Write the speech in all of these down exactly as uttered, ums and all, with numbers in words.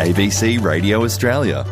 A B C Radio Australia.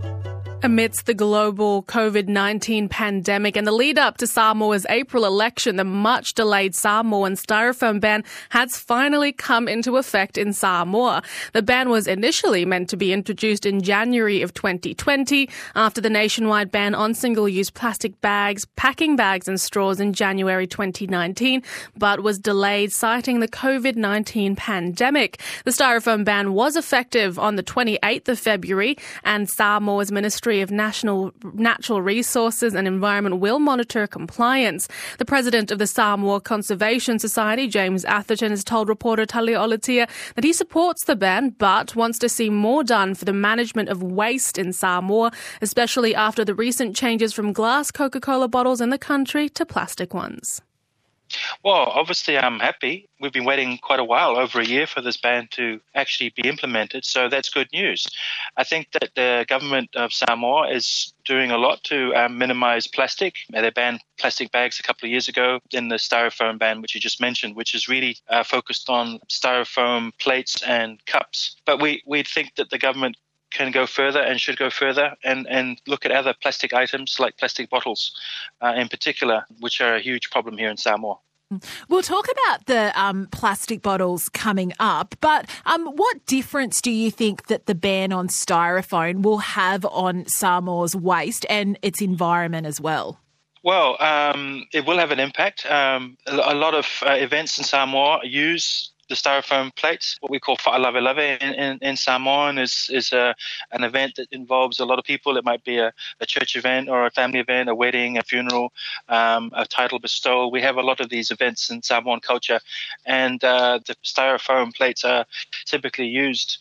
Amidst the global COVID nineteen pandemic and the lead up to Samoa's April election, the much delayed Samoan styrofoam ban has finally come into effect in Samoa. The ban was initially meant to be introduced in January of twenty twenty after the nationwide ban on single-use plastic bags, packing bags and straws in January twenty nineteen, but was delayed citing the COVID nineteen pandemic. The styrofoam ban was effective on the twenty-eighth of February, and Samoa's Ministry of National Natural Resources and Environment will monitor compliance. The president of the Samoa Conservation Society, James Atherton, has told reporter Talia Olatia that he supports the ban but wants to see more done for the management of waste in Samoa, especially after the recent changes from glass Coca-Cola bottles in the country to plastic ones. Well, obviously I'm happy. We've been waiting quite a while, over a year, for this ban to actually be implemented, so that's good news. I think that the government of Samoa is doing a lot to um, minimise plastic. They banned plastic bags a couple of years ago, then the styrofoam ban, which you just mentioned, which is really uh, focused on styrofoam plates and cups. But we, we think that the government can go further and should go further and, and look at other plastic items like plastic bottles uh, in particular, which are a huge problem here in Samoa. We'll talk about the um, plastic bottles coming up, but um, what difference do you think that the ban on styrofoam will have on Samoa's waste and its environment as well? Well, um, it will have an impact. Um, a lot of uh, events in Samoa use the styrofoam plates, what we call fa'alavelave in, in, in Samoan, is is a, an event that involves a lot of people. It might be a, a church event or a family event, a wedding, a funeral, um, a title bestowal. We have a lot of these events in Samoan culture, and uh, the styrofoam plates are typically used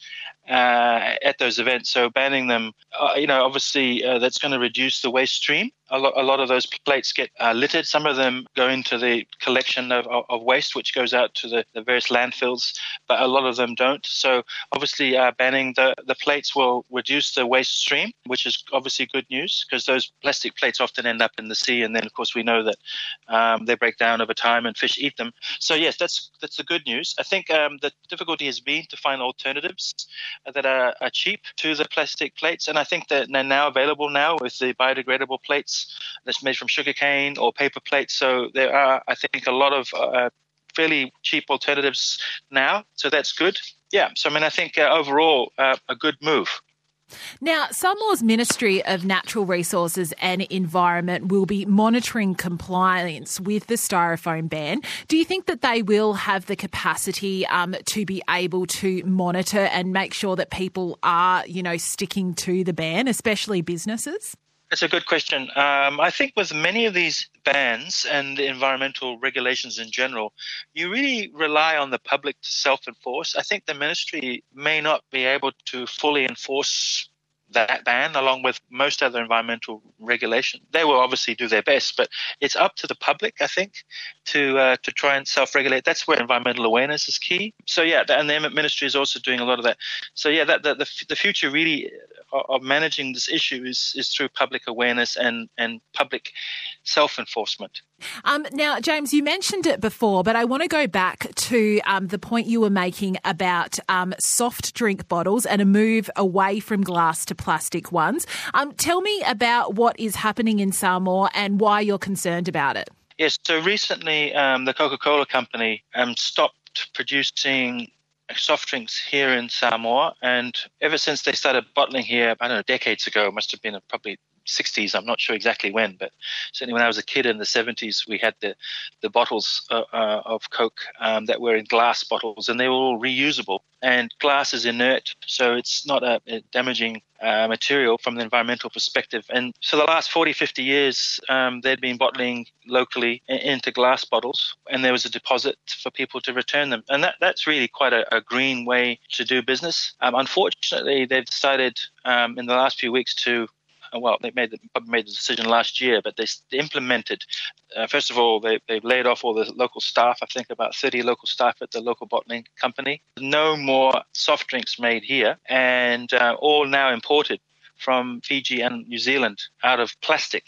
uh, at those events. So banning them, uh, you know, obviously uh, that's going to reduce the waste stream. A lot, a lot of those plates get uh, littered. Some of them go into the collection of, of, of waste, which goes out to the, the various landfills, but a lot of them don't. So obviously uh, banning the, the plates will reduce the waste stream, which is obviously good news because those plastic plates often end up in the sea. And then, of course, we know that um, they break down over time and fish eat them. So, yes, that's that's the good news. I think um, the difficulty has been to find alternatives that are, are cheap to the plastic plates. And I think that they're now available now with the biodegradable plates that's made from sugarcane or paper plates. So there are, I think, a lot of uh, fairly cheap alternatives now. So that's good. Yeah. So, I mean, I think uh, overall uh, a good move. Now, Samoa's Ministry of Natural Resources and Environment will be monitoring compliance with the styrofoam ban. Do you think that they will have the capacity um, to be able to monitor and make sure that people are, you know, sticking to the ban, especially businesses? That's a good question. Um, I think with many of these bans and the environmental regulations in general, you really rely on the public to self-enforce. I think the ministry may not be able to fully enforce that ban along with most other environmental regulation. They will obviously do their best, but it's up to the public, I think, to uh, to try and self-regulate. That's where environmental awareness is key. So, yeah, and the ministry is also doing a lot of that. So, yeah, that, the, the, the future really of managing this issue is, is through public awareness and, and public self-enforcement. Um, now, James, you mentioned it before, but I want to go back to um, the point you were making about um, soft drink bottles and a move away from glass to plastic ones. Um, tell me about what is happening in Samoa and why you're concerned about it. Yes, so recently um, the Coca-Cola company um, stopped producing soft drinks here in Samoa, and ever since they started bottling here, I don't know, decades ago, it must have been probably sixties, I'm not sure exactly when, but certainly when I was a kid in the seventies, we had the, the bottles uh, uh, of Coke um, that were in glass bottles, and they were all reusable. And glass is inert, so it's not a, a damaging uh, material from the environmental perspective. And so the last forty, fifty years, um, they'd been bottling locally in, into glass bottles, and there was a deposit for people to return them. And that, that's really quite a, a green way to do business. Um, unfortunately, they've decided um, in the last few weeks to Well, they made the, made the decision last year, but they implemented, uh, first of all, they, they've laid off all the local staff, I think about thirty local staff at the local bottling company. No more soft drinks made here, and uh, all now imported from Fiji and New Zealand out of plastic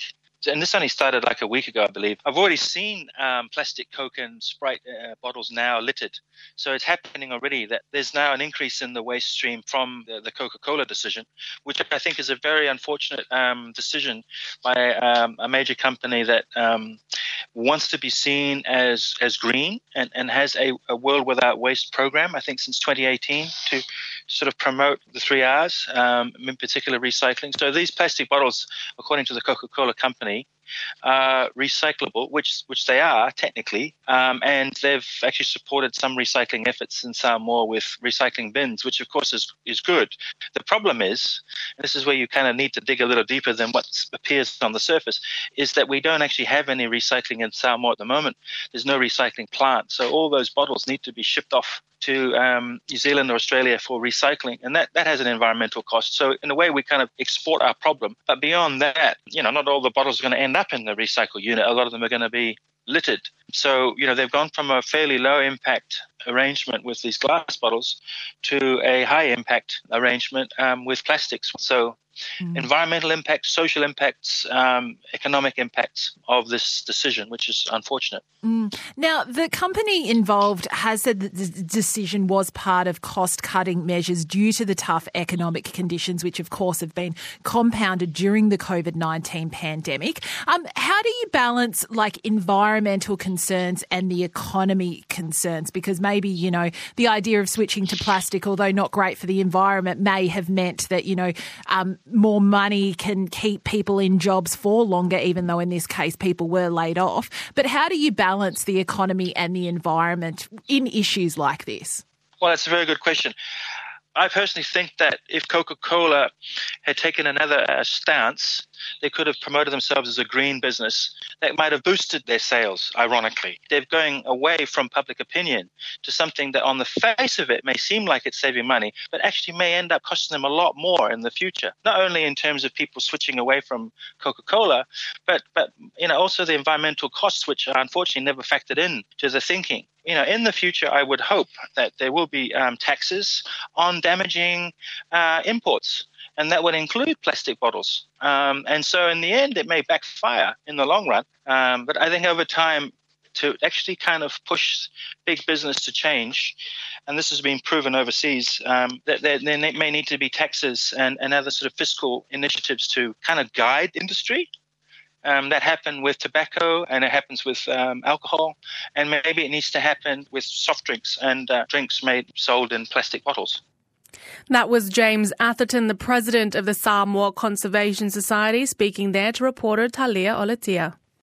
and this only started like a week ago, I believe. I've already seen um, plastic Coke and Sprite uh, bottles now littered. So it's happening already that there's now an increase in the waste stream from the, the Coca-Cola decision, which I think is a very unfortunate um, decision by um, a major company that um, wants to be seen as as green and, and has a, a World Without Waste program, I think since twenty eighteen, to sort of promote the three R's, um, in particular recycling. So these plastic bottles, according to the Coca-Cola company, are recyclable, which which they are technically, um, and they've actually supported some recycling efforts in Samoa with recycling bins, which of course is, is good. The problem is, and this is where you kind of need to dig a little deeper than what appears on the surface, is that we don't actually have any recycling in Samoa at the moment. There's no recycling plant, so all those bottles need to be shipped off to um, New Zealand or Australia for recycling, and that, that has an environmental cost. So in a way, we kind of export our problem. But beyond that, you know, not all the bottles are going to end up in the recycle unit. A lot of them are going to be littered. So, you know, they've gone from a fairly low impact arrangement with these glass bottles to a high impact arrangement um, with plastics. So mm. environmental impacts, social impacts, um, economic impacts of this decision, which is unfortunate. Mm. Now, the company involved has said that the decision was part of cost-cutting measures due to the tough economic conditions, which of course have been compounded during the COVID nineteen pandemic. Um, how do you balance like environmental concerns and the economy concerns? Because maybe, you know, the idea of switching to plastic, although not great for the environment, may have meant that, you know, um, more money can keep people in jobs for longer, even though in this case people were laid off. But how do you balance the economy and the environment in issues like this? Well, that's a very good question. I personally think that if Coca-Cola had taken another uh, stance, they could have promoted themselves as a green business that might have boosted their sales, ironically. They're going away from public opinion to something that on the face of it may seem like it's saving money, but actually may end up costing them a lot more in the future, not only in terms of people switching away from Coca-Cola, but, but you know, also the environmental costs, which are unfortunately never factored in to the thinking. You know, in the future, I would hope that there will be um, taxes on damaging uh, imports, and that would include plastic bottles. Um, and so in the end, it may backfire in the long run. Um, but I think over time, to actually kind of push big business to change, and this has been proven overseas, um, that there, there may need to be taxes and, and other sort of fiscal initiatives to kind of guide industry. Um, that happened with tobacco, and it happens with um, alcohol, and maybe it needs to happen with soft drinks and uh, drinks made sold in plastic bottles. That was James Atherton, the president of the Samoa Conservation Society, speaking there to reporter Talia Olatia.